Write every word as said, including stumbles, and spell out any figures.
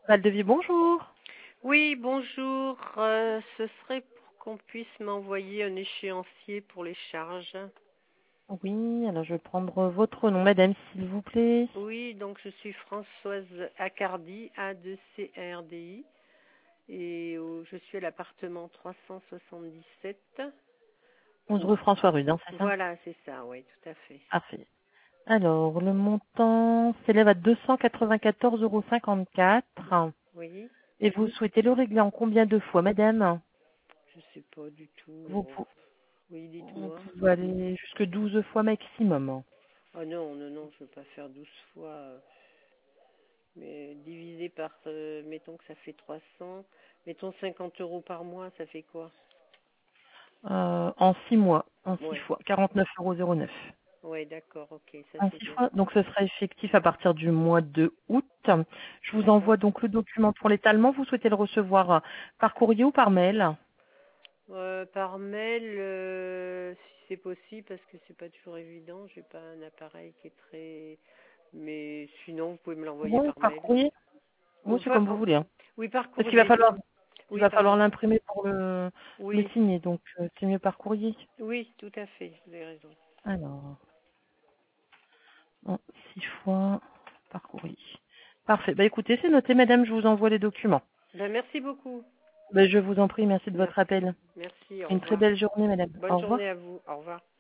Val de Vie, bonjour. Oui, bonjour. Euh, ce serait pour qu'on puisse m'envoyer un échéancier pour les charges. Oui, alors je vais prendre votre nom, madame, s'il vous plaît. Oui, donc je suis Françoise Accardi, A deux C A R D I, et euh, je suis à l'appartement trois cent soixante-dix-sept. onze Au- rue François Rude, hein, c'est ça? Voilà, c'est ça, oui, tout à fait. Parfait. Alors, le montant s'élève à deux cent quatre-vingt-quatorze euros cinquante-quatre. Oui, Et vous souhaitez le régler en combien de fois, madame? je sais pas du tout. Vous, euh, pou- Oui, vous dites-moi. pouvez aller jusque douze fois maximum. Oh non, non, non, je ne veux pas faire douze fois. euh, Mais divisé par, euh, mettons que ça fait trois cents, mettons cinquante euros par mois, ça fait quoi? Euh, en six mois, en six Ouais, fois, quarante-neuf euros zéro neuf. ouais, d'accord, ok, ça En c'est six bien. fois, donc ce sera effectif à partir du mois de août. Je vous D'accord. envoie donc le document pour l'étalement. Vous souhaitez le recevoir euh, par courrier ou par mail? Euh, par mail, euh, si c'est possible, parce que c'est pas toujours évident, j'ai pas un appareil qui est très... Mais sinon, vous pouvez me l'envoyer Bon, par par mail. courrier? Ou Moi, c'est pas- comme vous oh, voulez, hein. oui, par Parce qu'il va courrier. falloir, il Oui, va falloir pardon. l'imprimer pour le, le Oui, signer, donc euh, c'est mieux par courrier. oui, tout à fait, vous avez raison. Alors, bon, six fois par courrier. Parfait. Bah écoutez, c'est noté, madame, je vous envoie les documents. Ben, merci beaucoup. Bah, je vous en prie, merci de votre Merci. appel. Merci, au Une très revoir. belle journée, madame. Bonne Au revoir. journée à vous. Au revoir.